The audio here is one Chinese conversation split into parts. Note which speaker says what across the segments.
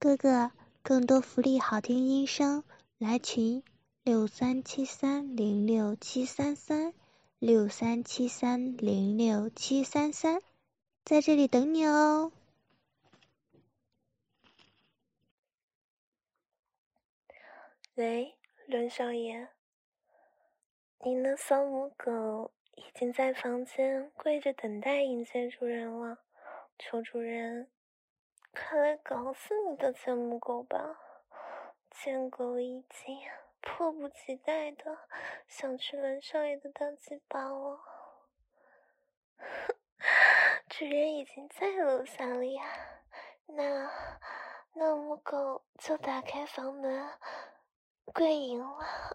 Speaker 1: 哥哥，更多福利好听音声，来群637306733637306733，在这里等你哦。
Speaker 2: 喂，伦少爷，您的骚母狗已经在房间跪着等待迎接主人了，求主人快来搞死你的贱母狗吧！贱狗已经迫不及待的想吃伦少爷的大鸡巴了。主人已经在楼下了呀，那母狗就打开房门跪迎了。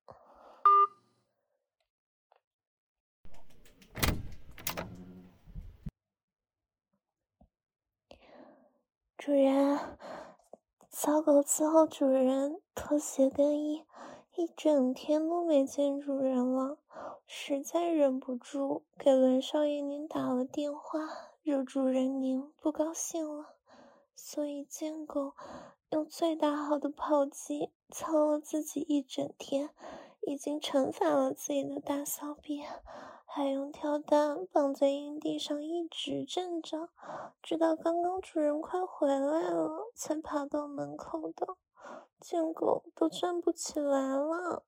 Speaker 2: 主人，小狗伺候主人脱鞋更衣，一整天都没见主人了，实在忍不住给伦少爷您打了电话，惹主人您不高兴了，所以贱狗用最大号的炮击操了自己一整天，已经惩罚了自己的大小便，还用跳蛋绑在阴地上一直挣扎，直到刚刚主人快回来了才爬到门口的，贱狗都站不起来了。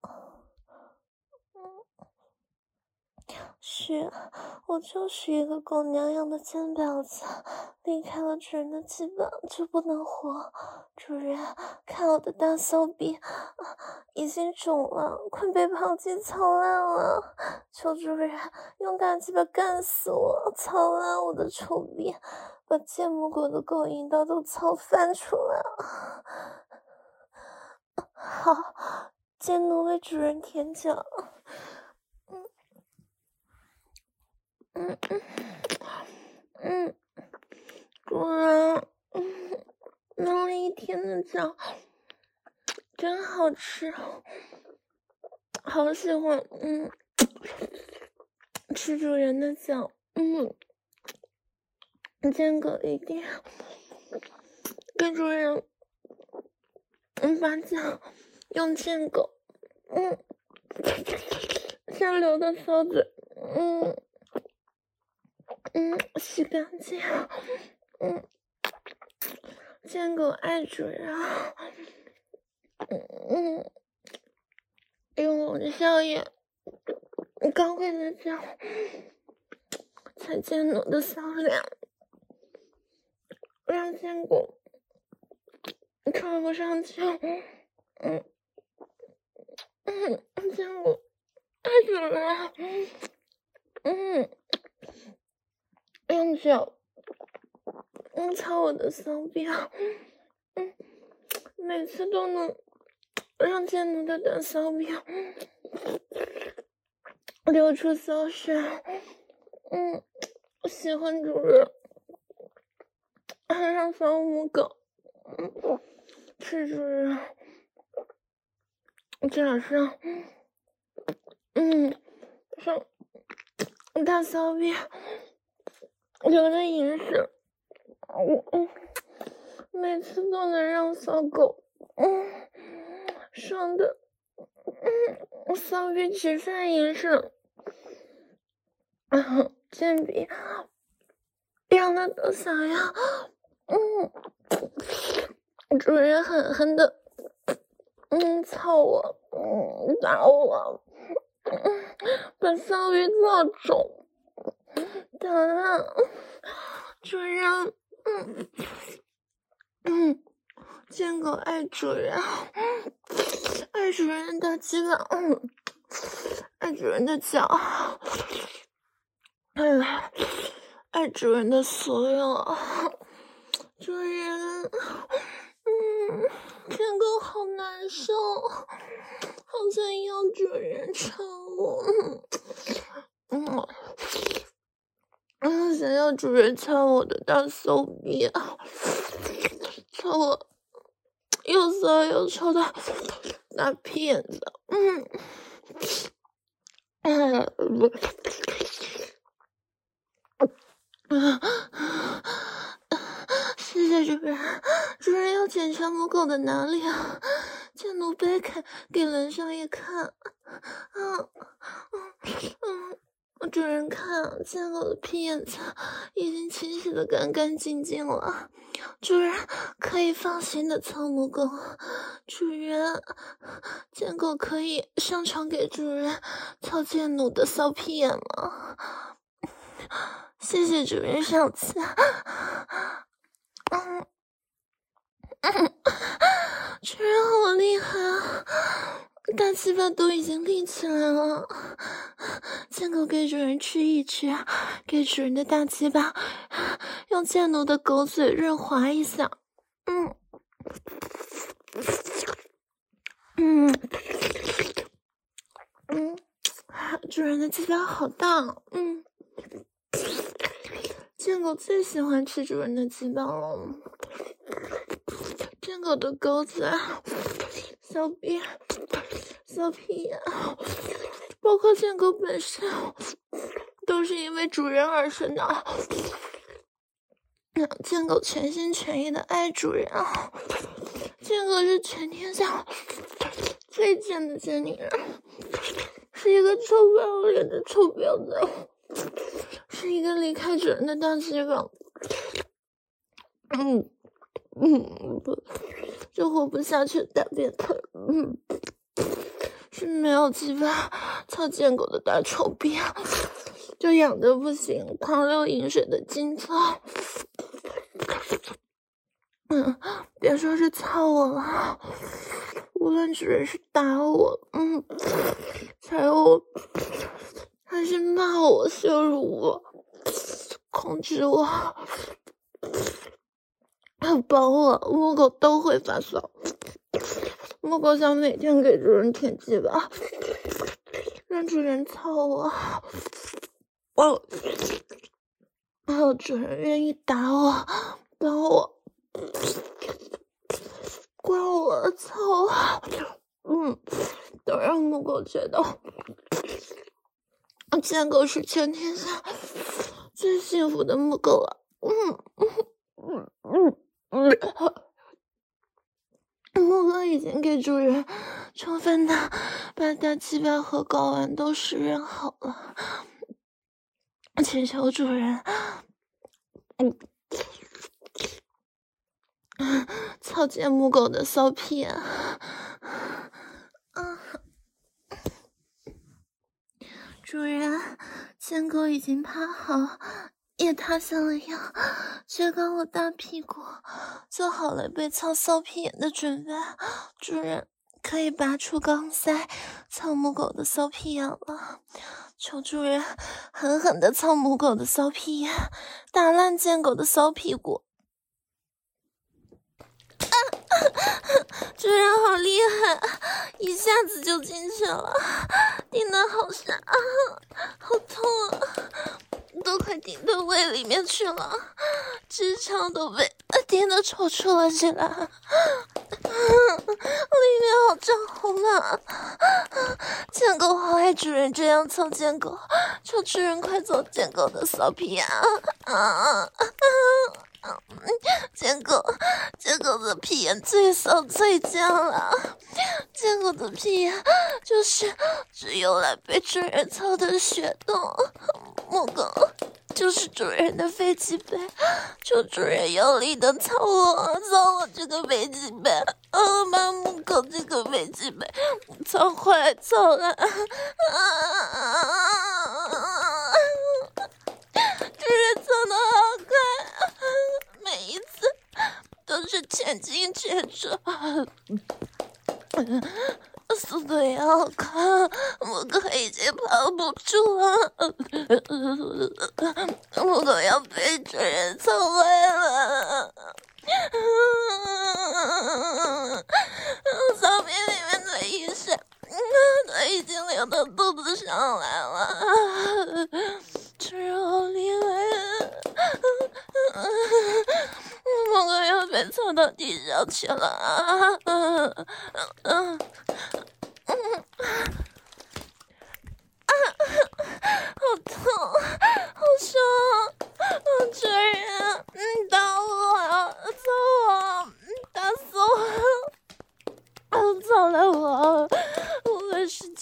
Speaker 2: 是，我就是一个狗娘养的贱婊子，离开了主人的鸡巴就不能活。主人，看我的大骚逼，已经肿了，快被炮击操烂了，求主人用大鸡巴干死我，操烂我的臭逼，把贱母狗的狗阴道都操翻出来。好，贱奴为主人舔脚。主人，弄了一天的脚，真好吃，好喜欢，吃主人的脚，贱狗一定给主人，把脚用贱狗，下流的骚嘴，洗干净，贱狗爱主人，用我的笑颜，高贵的脚，踩贱奴的骚脸，让贱狗喘不上气，贱狗爱主人，用脚操我的骚逼，每次都能让贱奴的大骚逼流出骚水，喜欢主人，还让小母狗吃主人，加上上大骚逼流的饮水，每次都能让小狗爽的骚逼直犯饮水，贱逼让他都想要主人狠狠的操我，打我，把骚逼操肿，等等，主人，贱狗爱主人，爱主人的鸡巴，爱主人的脚，爱主人的所有，主人，贱狗好难受，好想要主人操我，想要主人操我的大骚逼，操我又骚又臭的大屁眼子，谢谢主人， 主人要检查母狗的哪里啊？见奴掰开给人上一看，主人看，见狗的屁眼子已经清洗得干干净净了，主人可以放心的操母狗。主人，见狗可以上床给主人操见奴的骚屁眼了。谢谢主人赏赐。主人好厉害啊！大鸡巴都已经立起来了，见狗给主人吃一吃，给主人的大鸡巴用贱奴的狗嘴润滑一下。主人的鸡巴好大，贱狗最喜欢吃主人的鸡巴了。贱狗的狗嘴、小臂、小屁眼，包括贱狗本身，都是因为主人而生的。贱狗全心全意的爱主人啊！贱狗是全天下最贱的贱女人，是一个臭不要脸的臭婊子，是一个离开主人的大鸡巴。就活不下去的大变态。是没有鸡巴操贱狗的大臭逼，就痒得不行，狂流饮水的金操。别说是操我了，无论主人是打我，踩我，还是骂我、羞辱我、控制我、帮我，母狗都会发骚。母狗想每天给主人舔鸡巴，让主人操我。还有主人愿意打我、帮我、管我、操我，都让母狗觉得贱狗是全天下最幸福的母狗了。母狗已经给主人充分的把大鸡巴和睾丸都湿润好了，请求主人操贱母狗的骚屁眼。主人，贱狗已经趴好，也塌下了腰，撅高我大屁股，做好了被操骚屁眼的准备。主人可以拔出钢塞，操母狗的骚屁眼了。求主人狠狠地操母狗的骚屁眼，打烂贱狗的骚屁股。主人好厉害，一下子就进去了，顶得好深啊，好痛啊，都快顶到胃里面去了，直肠都被顶得抽搐了起来，里面好涨红啊！贱狗好爱主人这样操贱狗，求主人快做贱狗的骚屁啊！贱狗的屁眼最骚最贱了，贱狗的屁眼就是只有来被主人操的血洞，母狗就是主人的飞机杯，求主人用力的操我这个飞机杯，把母狗这个飞机杯操坏操烂，主人操的好快，每一次都是全心全意，速度也好快，母狗已经跑不住了，母狗要被主人操坏了，骚逼里面的饮水都已经流到肚子上来了，主人好厉害啊！母狗要被操到地上去了，好痛，好爽！主人，打我，操我，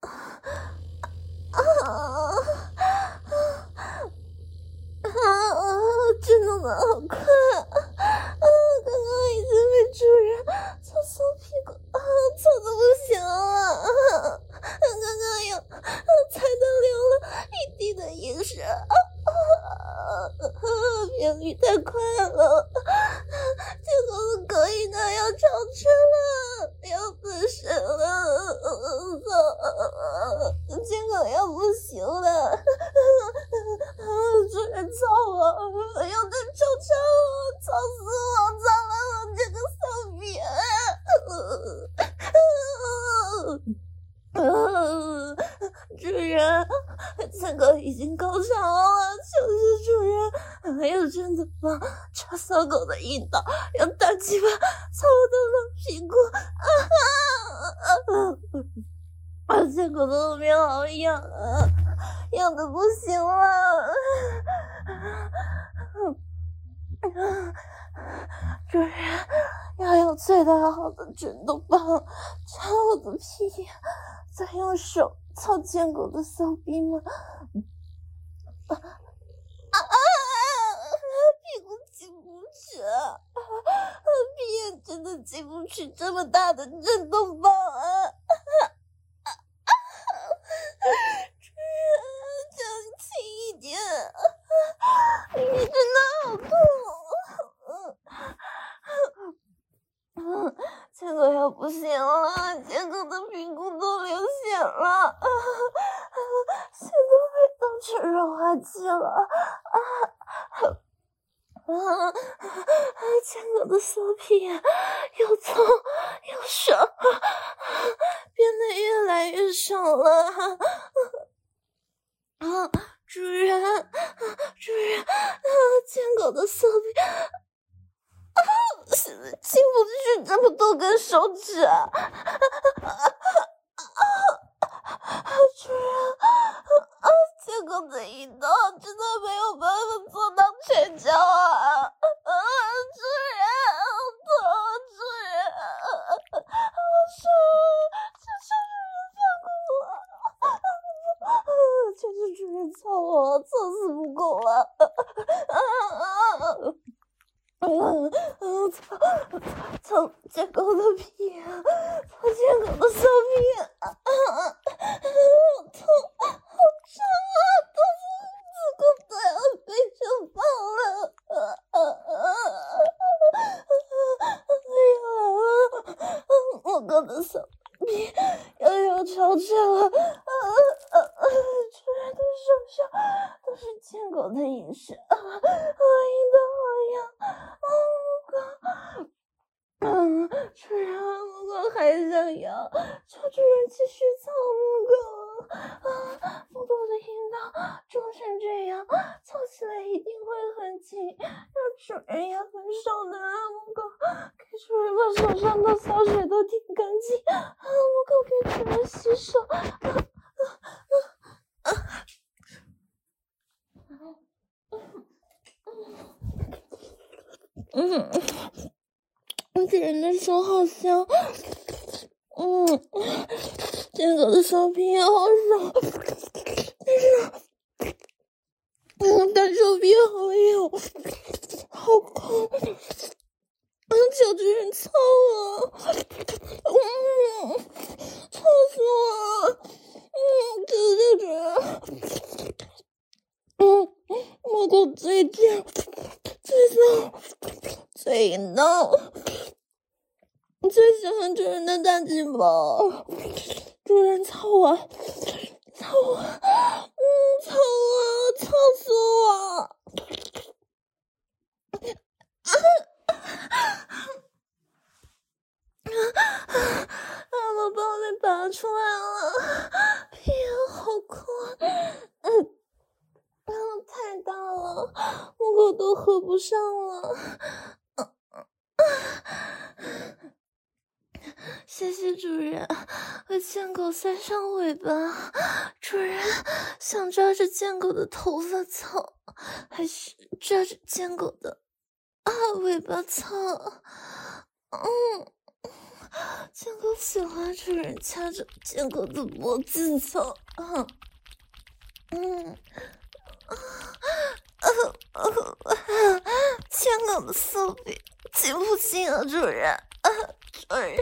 Speaker 2: 震动的好快刚刚已经被主人操骚屁股操的不行了刚刚有踩到流了一地的饮水频率太快了，这个可以的要超车了，要不行了，这个要不行了，主人操我，要再超车我，操死我，操了我这个骚逼！主人，这个已经高潮了，求求主人，还有真的帮插骚狗的引导，用大鸡巴操我的冷屁股，这狗的后面好痒痒的不行了。主人要用最大号的震动棒插我的屁，再用手操贱狗的骚逼吗？屁股进不去，屁眼真的进不去这么大的震动棒主人，叫你轻一点，你真的好痛。这个要不行了，这个的屁股都流血了，血都被当成润滑剂了这个的骚屁又粗又爽，变得越来越爽了主人，贱狗的骚屁现在进不去这么多根手指主人这个的引导真的没有办法做到全交主人主人好爽求主人操我操死不够了操这狗的屁操这狗的骚屁好痛好胀肚子都要被撑爆了我狗的骚屁又要超车了主人的手上都是贱狗的饮水我硬的好痒主人木狗还想要求主人继续操木狗木狗的阴道肿成这样操起来一定会很紧让主人也很爽的木狗给主人把手上的骚水都舔干净木狗给主人洗手主人的手好香这狗的骚屁好爽但手臂好痒好痛求主人操我操死我求主人木狗最贱最骚最淫荡最喜欢主人的大鸡巴主人操我操我操我操死我我包被拔出来了屁好空太大了木狗都合不上了谢谢主人为贱狗塞上尾巴主人想抓着贱狗的头发操还是抓着贱狗的尾巴操贱狗喜欢主人掐着贱狗的脖子走。贱狗的骚逼进不进啊，主人？主人，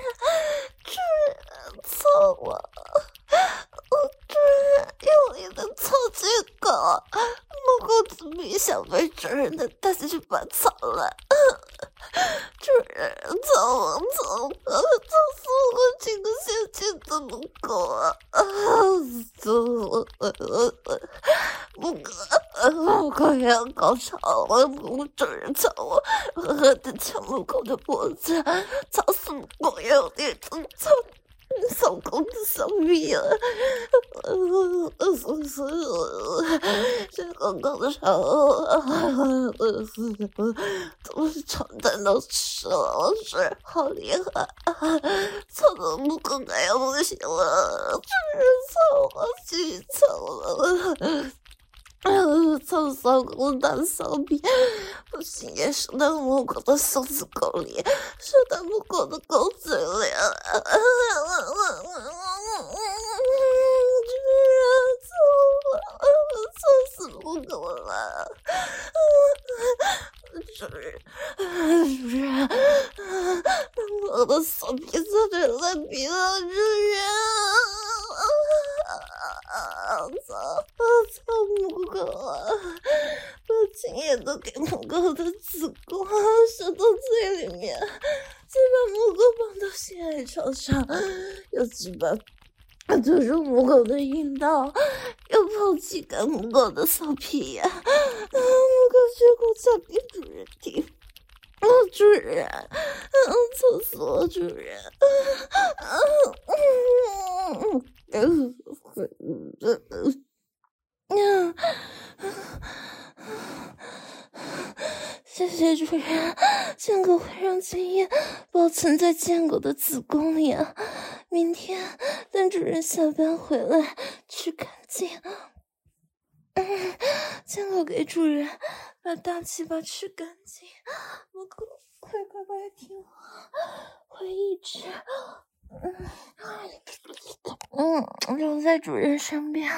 Speaker 2: 操我！主人用力的操贱狗，母狗子比想被主人的带去拔草了。主人，操我！操死我！这个小贱的母狗啊！母狗要高潮了，主人操我！狠狠地掐母狗的脖子，操死母狗要力的操！小狗的小逼啊！这个高潮都是床单都湿了，是好厉害！操的母狗该要不行了，真是操我去操了！操骚狗大骚逼，不行也射到母狗的小子沟里，射到母狗的狗嘴里。操死母狗了！主人，我的骚逼在这来逼了，主人！操母狗啊！把精液都给母狗的子宫射到嘴里面，再把母狗绑到性爱床上，又去把吐入母狗的阴道，又抛弃干母狗的骚屁呀！母狗血口讲给主人听。主人，操死我！主人，谢谢主人，贱狗会让精液保存在贱狗的子宫里啊。明天等主人下班回来去干净。贱狗给主人把大鸡巴吃干净，母狗快听话，会一直留在主人身边。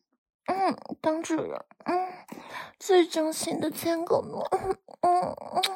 Speaker 2: 当主人最忠心的贱狗呢。